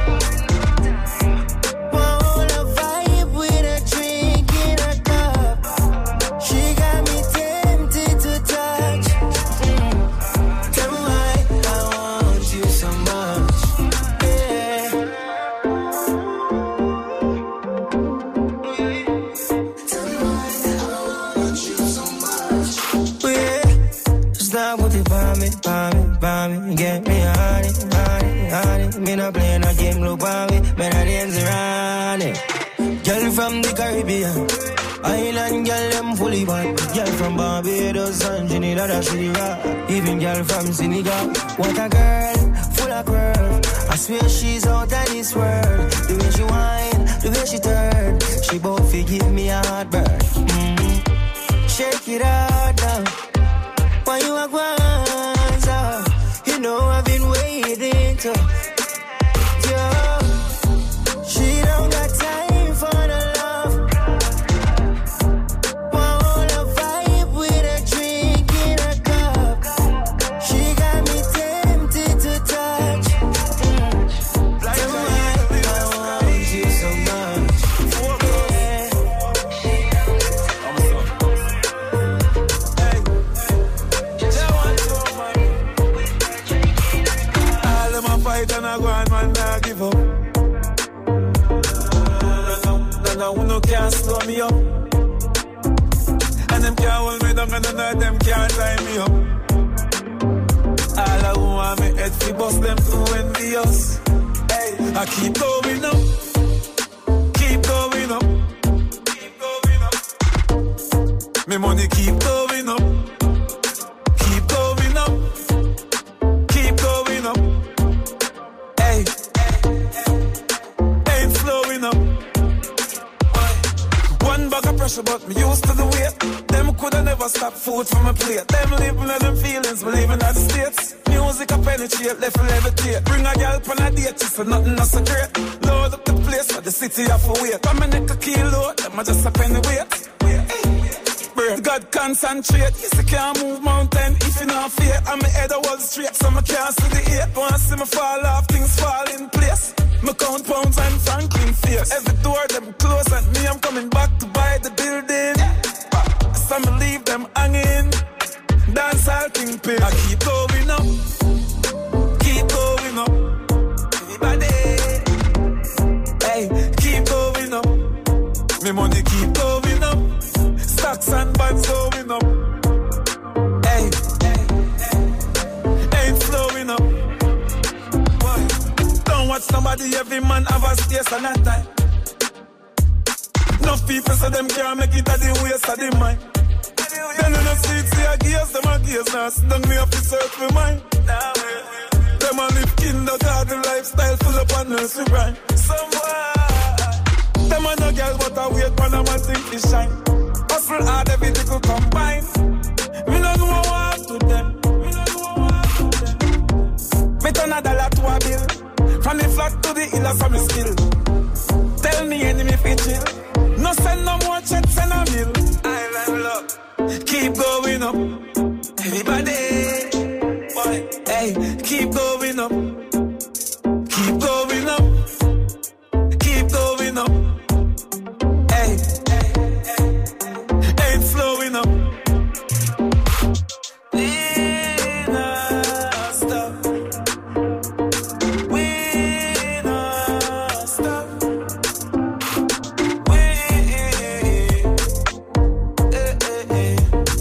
Get me on it, on it, on it. Me not playing a game, look on me. Me not dance around it. Girl from the Caribbean, island girl them fully bad. Girl from Barbados and Trinidad and Trinidad. Even girl from Senegal. What a girl, full of curve. I swear she's out of this world. The way she whine, the way she turn. She both give me a heartburn. Mm-hmm. Shake it out now. Why you a guanza? You know I've been waiting to. Yo, she don't got time for the love. Wanna vibe with a drink in a cup. She got me tempted to touch. Mm. Tell me why I want you so much. And I go and man, I give up. No, no, no, no, can't slow me up. And them can't hold me down, and none of them can't tie me up. All I want me head fi bust them too envious. Hey, I keep going up, keep going up, keep going up. Me money keep going up, keep going up, keep going up. Ain't slowing up. One bag of pressure, but me used to the weight. Them coulda never stop food from my plate. Them living in them feelings, believing in the states. Music a penetrate, left a levitate. Bring a girl on a date, she said nothing not so great. Load up the place for the city of a wait. Come and neck a kilo, them a just a penny weight. God concentrate, yes I can't move mountain if you not fear. I'm my head a wall straight, so I can't see the eight. Wanna see me fall off, things fall in place. Me count pounds and Franklin face. Every door them close and me I'm coming back to buy the building. So me leave them hanging. Dance all thing pay. I keep going up, keep going up. Everybody, hey, keep going up. Me money keep going up. Stocks and bonds going up. Hey, hey, hey. Ain't slowing up. Why? Don't watch somebody, every man have devastation at time. Enough people say them can't make it at the waste of the mind. Then you know see it, see a gears, them a gears now. Sit down me up to search for mine. Them a live kindergarten lifestyle full up on nursery rhyme. Somewhere them a no girl but a wait for them a think they shine. Hustle hard, everything could combine. Me no know what to them. Me no know what to them. Me turn a dollar to a bill. From the flat to the hill of me skill. Tell me enemy fi chill. No send no more check, send a bill. I level up. Keep going up. Everybody. Boy, hey, keep going up. Keep going up. Keep going up. Hey, ain't slowing up. We not stop. We not stop. We, eh, eh, eh.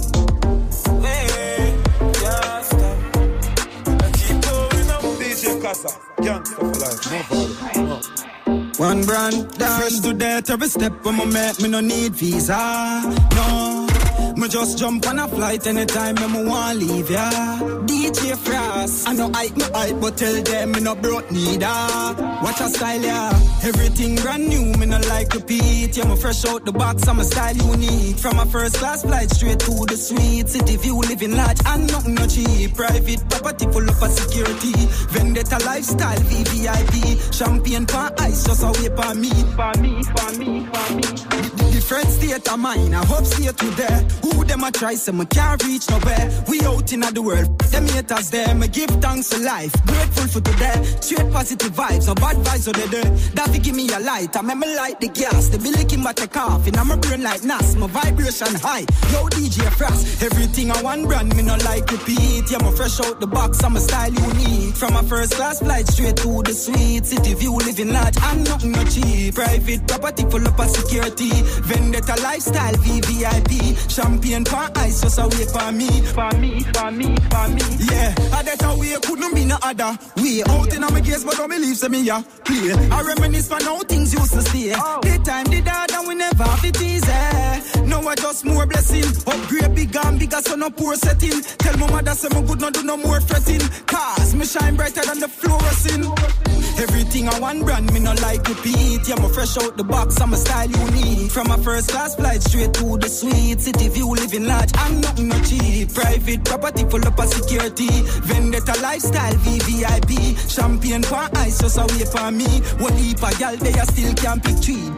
We can't stop. Keep going up. D J Casa, gangsta for life. No problem. One brand, fresh to death, every step when I make me no need visa, no. Me just jump on a flight anytime me want leave, yeah. D J Frost, I know hype me hype, but tell them me no broke neither. Watch a style, yeah. Everything brand new, me no like repeat. Yeah, me fresh out the box, I'm a style unique. From a first class flight straight to the suite. City view, living large, and nothing no cheap. Private property full up of security. Vendetta lifestyle, V V I P. Champagne for ice, just a wait for me. For me, for me, for me. The different state of mine, I hope stay to there. Who them a try, say me can't reach nowhere. We out in the world, them haters there. Me give thanks for life, grateful for today. Straight positive vibes, no bad vibes on the day. That fi give me a light, I make me light the gas. The be licking but take off, and I'm a brain like N A S. My vibration high, yo D J Frost. Everything I want brand, me no like repeat. Yeah, me fresh out the box, I'm a style unique. From a first class flight straight to the suite. City view, living large, and nothing no cheap. Private property full up of security. Vendetta lifestyle, V V I P. Champagne for ice, just a wait for me. For me, for me, for me. Yeah, I that a way couldn't be no other. We out in my case, but don't believe say me ya play. I reminisce for now things used to stay. Oh. The time did that and we never have it easy. Now I just more blessing. Upgrade big and bigger, so no poor setting. Tell my mother say me good, not do no more fretting. Cause me shine brighter than the fluorescent. Everything I want brand, me no like repeat. Yeah, me fresh out the box, I'm a style unique. From a first class flight straight to the suite. City view, living large, and nothing no cheap. Private property full up of security. Vendetta lifestyle, V V I P. Champagne for ice, just a wait for me. One heap of gal, they still can't pick tree.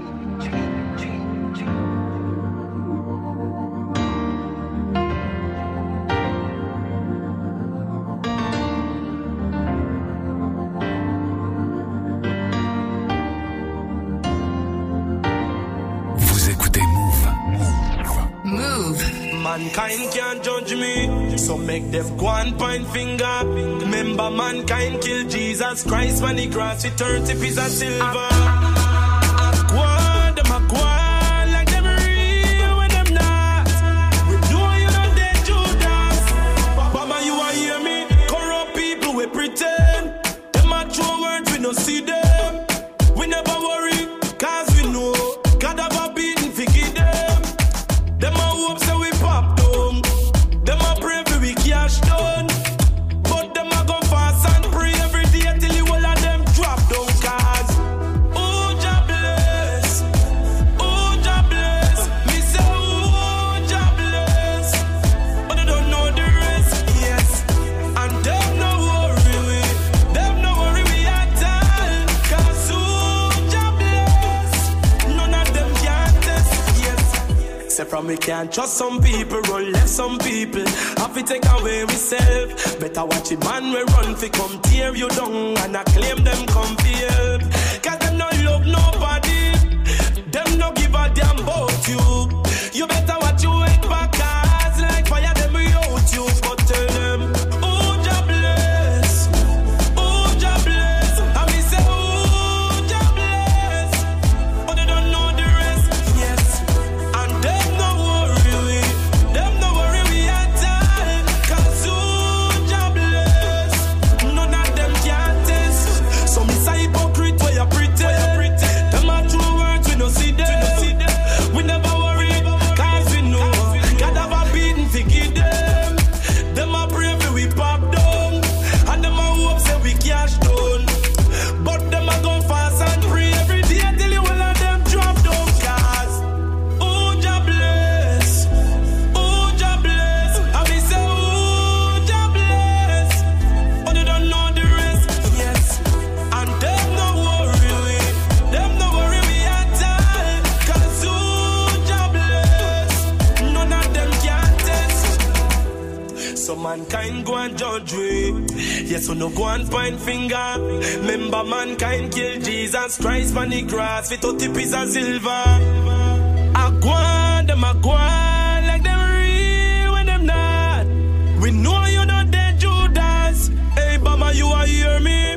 Mankind can't judge me, so make them go and point finger. Remember, mankind killed Jesus Christ when he crossed with thirty pieces of silver. Go on, them a go on like them real when them not. We know you don't dead Judas. Mama, you a hear me? Corrupt people we pretend. Them a true words we no see them. We never worry, cause we know God have a beaten fi give them. Them a hope say we pop down. Them a pray for we cash down. But them a go fast and pray every day till you all of them drop down. Cause oh Jah bless, oh Jah bless. Me say oh Jah bless, but they don't know the rest. Yes, and them no worry we, them no worry we at all. Cause oh Jah bless, none of them can test. Yes. Say from we can't trust some people, run left some people. Have to take away myself. Better watch it man we run fi come tear you down and I claim them come fi help. Cause them no love nobody. Them no give a damn about you. You better watch you head back cause like fire them we out you. But tell them, oh Jah bless, oh Jah bless. And me say, oh Jah bless, but they don't know the rest. Yes, and them no worry we, them no worry we at all. Cause oh Jah bless, none of them can test. So me say hypocrite where mankind go and judge we. Yes, so no go and point finger. Remember mankind kill Jesus Christ on the cross with thirty pieces of silver. I go on, them a go on like them real when them not. We know you not dead, Judas. Hey, Bama, you are hear me?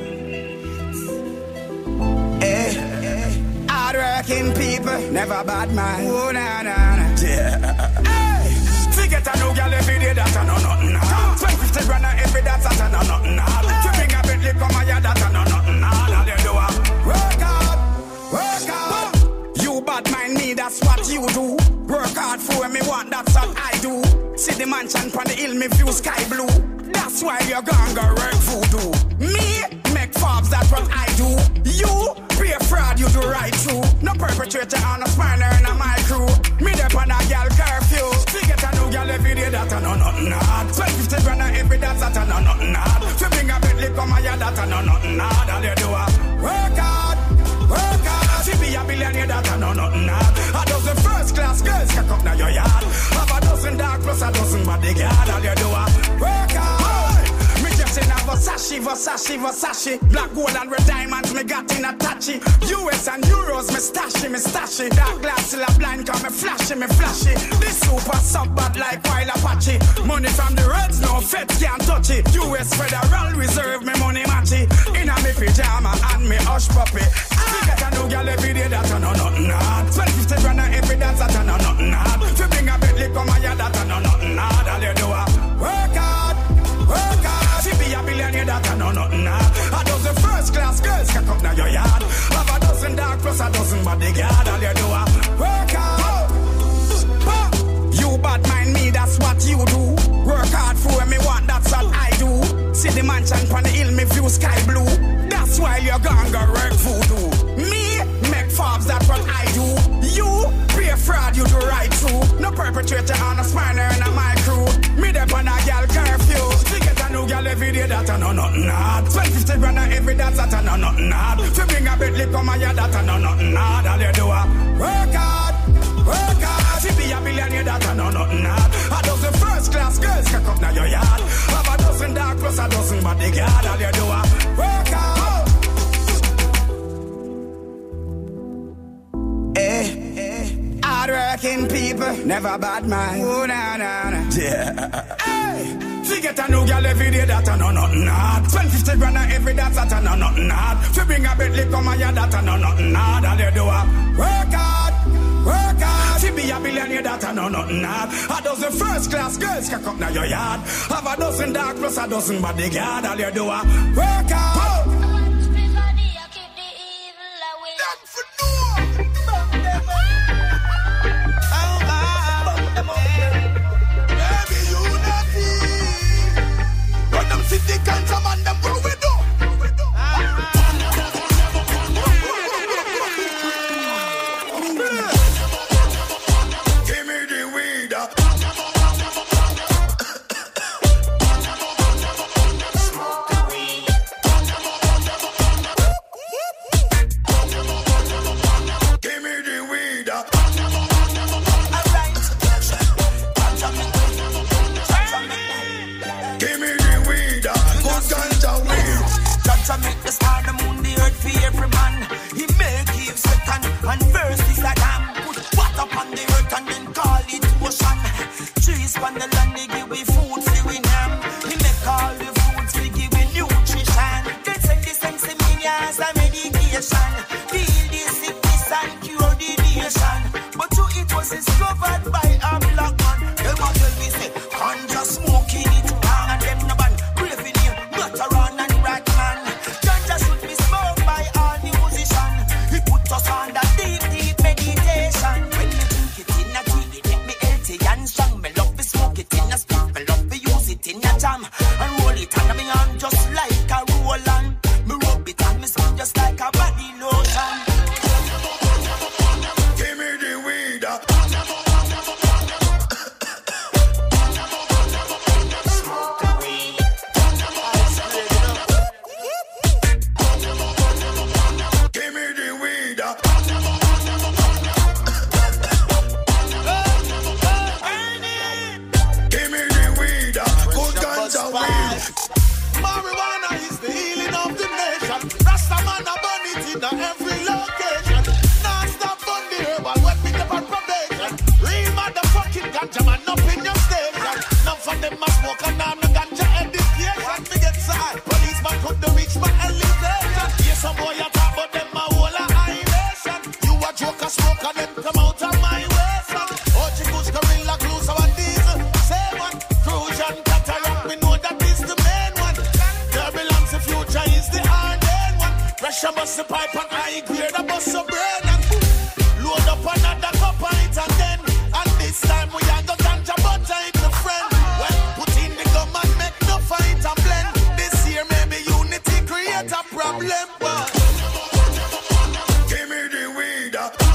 Hey, hard-working people, never bad mind. Oh, na, na, na. Yeah. Hey, forget a new girl every day, that I know nothing hard. Spend fifty grand on every dance, that I know nothing hard. To bring a Bentley, come on, yeah, that I know nothing hard. All you do a work hard, work hard. You bad mind me, that's what you do. Work hard for me, want, that's what I do. See the mansion on the hill, me view sky blue. That's why you're gonna go work voodoo. Me, make fobs, that's what I do. You, be a fraud, you do right through. No perpetrator on a smiler in a my crew. Me dep on a gal curfew. We get a new gal every day, that I know nothing hard. Spend fifty grand on every dance, that I know nothing hard. To bring a Bentley, come on, yeah, that I know nothing hard. All you do a work hard, work hard. To be a billionaire, that I know nothing hard. A dozen first class girls can come now your yard. Have a dozen dark plus a dozen bodyguard. All you do a work hard. Me just in a Versace, Versace, Versace. Black gold and red diamonds me got in a touchy. U S and euros me stashy, me stashy. Dark glass till a blind come me flashy, me flashy. This super sub bad like Wild Apache. Money from the Reds, no feds can't touch it. U S Federal Reserve me money matchy. In a me pyjama and me hush puppy. I get a new girl every day, that I know nothing hard. Spend fifty grand on every dance, that I know nothing hard. To bring a Bentley come on, yeah, that I know nothing hard. All you do a work hard, work hard. To be a billionaire, that I know nothing hard. A dozen first class girls can come now your yard. Have a dozen dark plus a dozen bodyguard. All you do a work hard. You bad mind me, that's what you do. Work hard for me, want, that's what I do. See the mansion on the hill, me view sky blue. That's why you're gonna go work voodoo. Me, make fobs, that's what I do. You, be a fraud, you do right through. No perpetrator on a spiner in a my crew. Me dep on a gal curfew. We get a new gal every day, that I know nothing hard. Spend fifty grand on every dance, that I know nothing hard. To bring a Bentley, come on, yeah, that I know nothing hard. All you do a work hard, work hard. To be a billionaire, that I know nothing hard. A dozen first class girls can come now your yard. Have a dozen dark plus a dozen bodyguard. All you do a work hard. Eh, eh, hard-working people, never bad mind. Oh, na, na, na. Yeah. Hey, forget a new girl every day, that I know nothing hard. Spend fifty grand on every dance, that I know nothing hard. To bring a Bentley, come on, yeah, that I know nothing hard. All you do a work hard, work hard. To be a billionaire, that I know nothing hard. A dozen first class girls can come now your yard. Have a dozen dark plus a dozen bodyguard. All you do a work hard. City contraband, them what we do. Give me the weed. Smoke the weed. every location. Non-stop on the herbal, when me up on probation. Real motherfucking ganja man up in your station. None for them a smoke and I'm the ganja education. Me get side, policeman couldn't reach my elevation. Yes, some boy a talk about them a whole a high nation. You a joke a smoke and them come out of my way, son. Ochi Kush, Gorilla, Clues, our diesel. Same one, Crucian, Cataract, we know that is the main one. Turbulence, the future is the hard end one. Pressure bust the pipe and high grade a bust the brain and load up another cup of it and then and this time we a go ganja butter it the friend. Well, put in the gum and make no fight and blend. This year maybe unity create a problem, but give me the weed.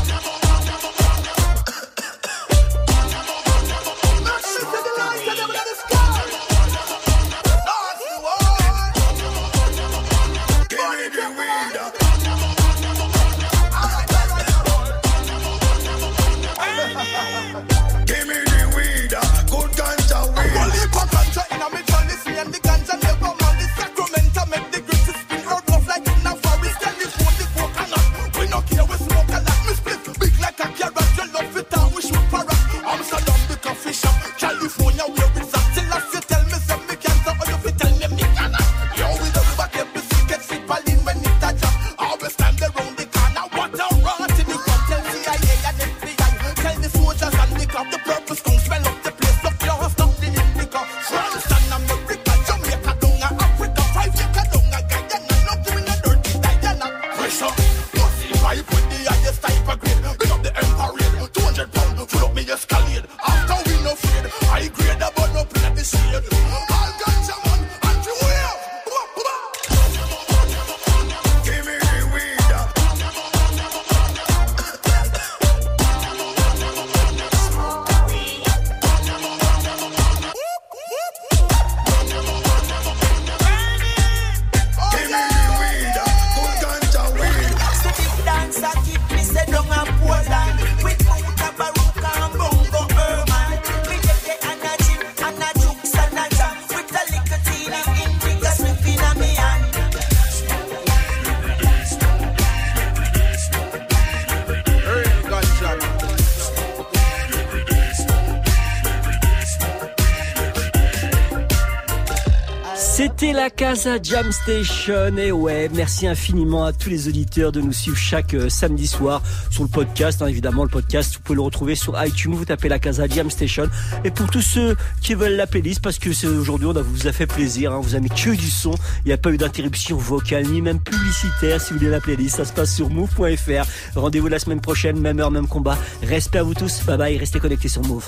California, where it's at till I see tell me some me can't stop or you fi tell me me cannot. Yo, we don't back every secret fit balling when it a jam. Always stand around the corner, what a rot in the gun. Tell C I A and F B I, tell the soldiers and the club the purpose don't smell up the place. Look, you stop the indica. France and America, Jamaica, down a Africa, five acre down a Guyana, not doing a dirty Diana. Pressure, pussy pipe with the highest type of grade. Big up the Empire, two hundred pound, full up me Escalade. After we no afraid, I grade a bun up in the shade. All ganja man, and you wave. Give me the weed. Give me the weed. Good ganja weed. So this dance I keep me say down a Poland with Muta Baruka and Bongo Herman. Me get the energy and a jukes and a jam with a little teeny indica sniffing a me hand. C'était la Casa Jam Station. Et ouais, merci infiniment à tous les auditeurs de nous suivre chaque euh, samedi soir sur le podcast. Hein, évidemment, le podcast, vous pouvez le retrouver sur iTunes. Vous tapez la Casa Jam Station. Et pour tous ceux qui veulent la playlist, parce que c'est aujourd'hui, on a, vous a fait plaisir. Hein, on vous a mis que du son. Il n'y a pas eu d'interruption vocale ni même publicitaire. Si vous voulez la playlist, ça se passe sur move point f r. Rendez-vous la semaine prochaine, même heure, même combat. Respect à vous tous. Bye bye. Restez connectés sur Move.